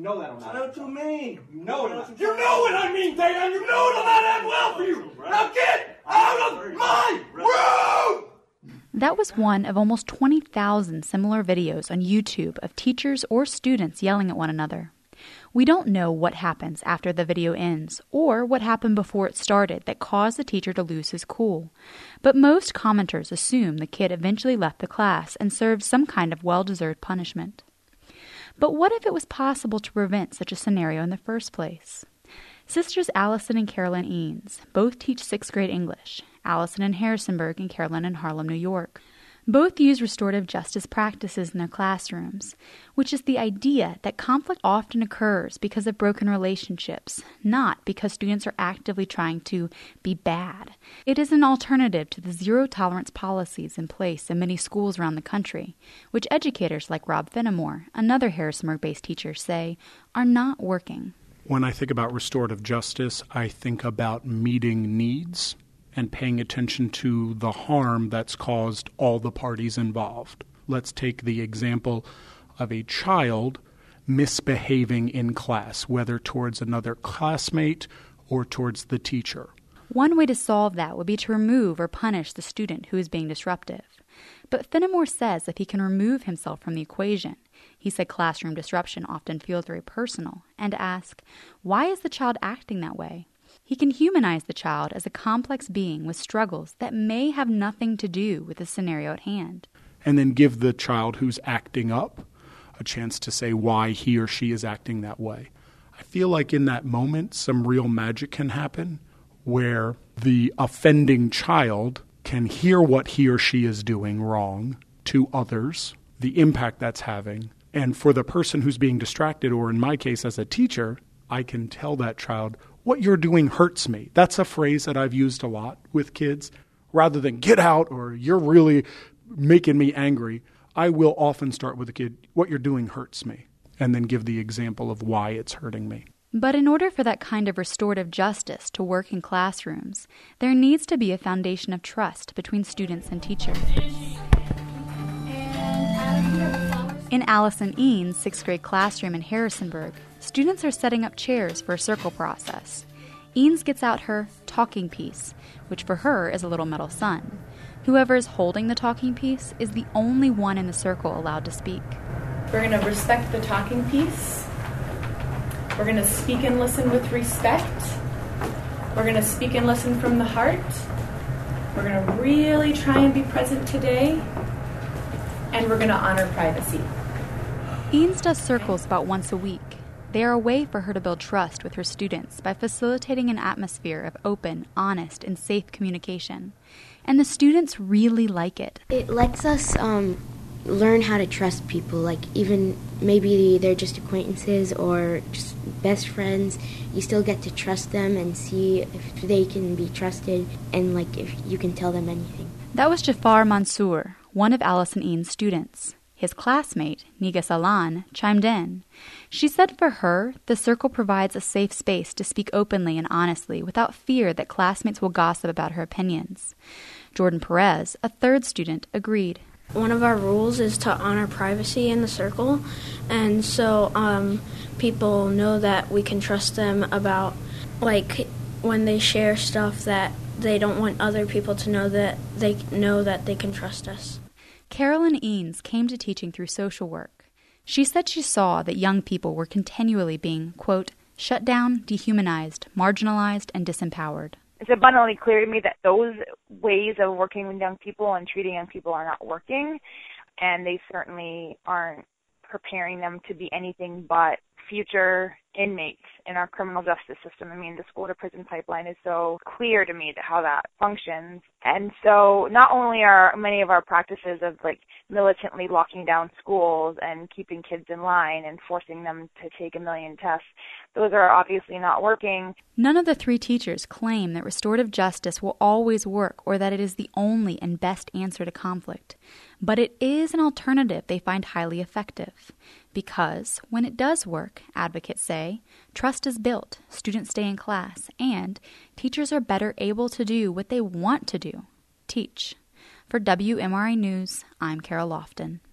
know that I'm not. That's what you mean. You know what I'm not. You know what I mean, Dayan. You know that I'm not well for you. Now get out of my room! That was one of almost 20,000 similar videos on YouTube of teachers or students yelling at one another. We don't know what happens after the video ends or what happened before it started that caused the teacher to lose his cool. But most commenters assume the kid eventually left the class and served some kind of well-deserved punishment. But what if it was possible to prevent such a scenario in the first place? Sisters Allison and Carolyn Eanes both teach 6th grade English, Allison in Harrisonburg and Carolyn in Harlem, New York. Both use restorative justice practices in their classrooms, which is the idea that conflict often occurs because of broken relationships, not because students are actively trying to be bad. It is an alternative to the zero-tolerance policies in place in many schools around the country, which educators like Rob Fenimore, another Harrisonburg-based teacher, say are not working. When I think about restorative justice, I think about meeting needs and paying attention to the harm that's caused all the parties involved. Let's take the example of a child misbehaving in class, whether towards another classmate or towards the teacher. One way to solve that would be to remove or punish the student who is being disruptive. But Fenimore says if he can remove himself from the equation, he said classroom disruption often feels very personal, and ask, why is the child acting that way? He can humanize the child as a complex being with struggles that may have nothing to do with the scenario at hand. And then give the child who's acting up a chance to say why he or she is acting that way. I feel like in that moment, some real magic can happen where the offending child can hear what he or she is doing wrong to others, the impact that's having. And for the person who's being distracted, or in my case as a teacher, I can tell that child, what you're doing hurts me. That's a phrase that I've used a lot with kids. Rather than get out or you're really making me angry, I will often start with the kid, what you're doing hurts me, and then give the example of why it's hurting me. But in order for that kind of restorative justice to work in classrooms, there needs to be a foundation of trust between students and teachers. In Allison Eanes' 6th grade classroom in Harrisonburg, students are setting up chairs for a circle process. Eanes gets out her talking piece, which for her is a little metal sun. Whoever is holding the talking piece is the only one in the circle allowed to speak. We're going to respect the talking piece. We're going to speak and listen with respect. We're going to speak and listen from the heart. We're going to really try and be present today. And we're going to honor privacy. Eanes does circles about once a week. They are a way for her to build trust with her students by facilitating an atmosphere of open, honest, and safe communication. And the students really like it. It lets us learn how to trust people, like even maybe they're just acquaintances or just best friends. You still get to trust them and see if they can be trusted and like if you can tell them anything. That was Jafar Mansour, one of Allison Eanes' students. His classmate, Niga Salan, chimed in. She said for her, the circle provides a safe space to speak openly and honestly without fear that classmates will gossip about her opinions. Jordan Perez, a 3rd student, agreed. One of our rules is to honor privacy in the circle, and so people know that we can trust them about, like, when they share stuff that they don't want other people to know that they can trust us. Carolyn Eanes came to teaching through social work. She said she saw that young people were continually being, quote, shut down, dehumanized, marginalized, and disempowered. It's abundantly clear to me that those ways of working with young people and treating young people are not working, and they certainly aren't preparing them to be anything but future inmates in our criminal justice system. I mean, the school-to-prison pipeline is so clear to me how that functions. And so not only are many of our practices of, like, militantly locking down schools and keeping kids in line and forcing them to take a million tests, those are obviously not working. None of the 3 teachers claim that restorative justice will always work or that it is the only and best answer to conflict. But it is an alternative they find highly effective. Because when it does work, advocates say, trust is built, students stay in class, and teachers are better able to do what they want to do, teach. For WMRA News, I'm Carol Lofton.